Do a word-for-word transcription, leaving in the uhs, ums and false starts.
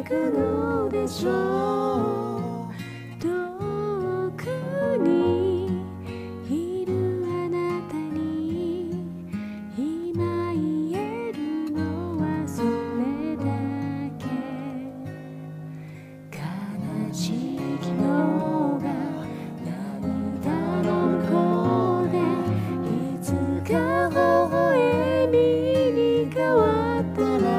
くのでしょう。遠くにいるあなたに今言えるのはそれだけ。悲しい昨日が涙の向こうでいつか微笑みに変わったら